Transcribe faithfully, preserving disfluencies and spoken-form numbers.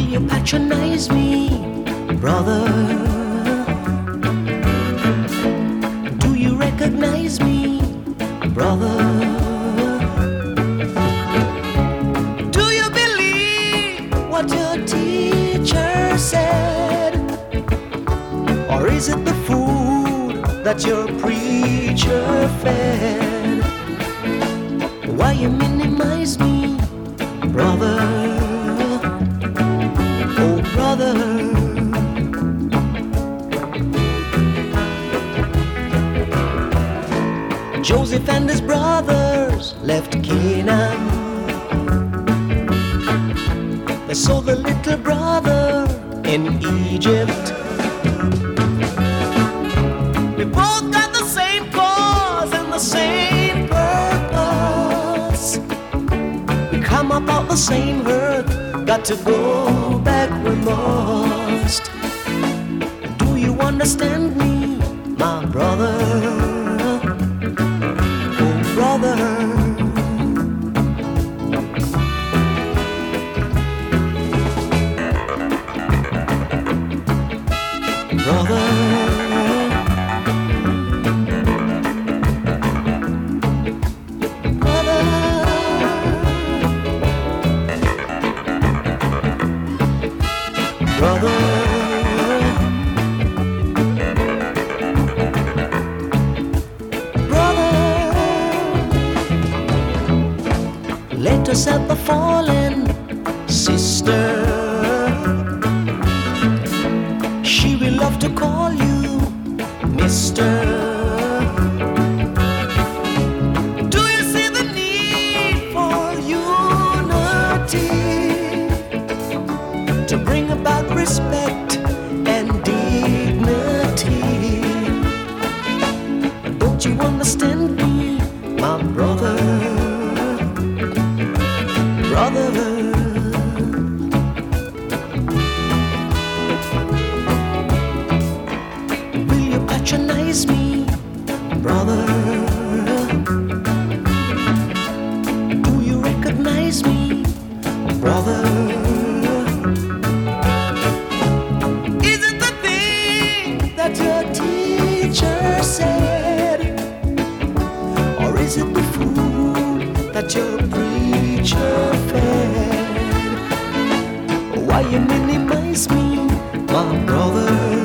Will you patronize me, brother? Do you recognize me, brother? Do you believe what your teacher said? Or is it the food that your preacher fed? Why you minimize me, brother? Oh, brother. Joseph and his brothers left Canaan. They saw the little brother in Egypt. We both got the same cause and the same purpose. We come up out the same earth, got to go back we must. Do you understand me, my brother? Oh, brother. Brother. Brother, brother, let us help the fallen sister. She will love to call you Mister. Do you see the need for unity to bring about respect and dignity? Don't you understand me, my brother? Brother. Will you patronize me, brother? Do you recognize me, brother? That your teacher said? Or is it the food that your preacher fed? Why you minimize me, my brother?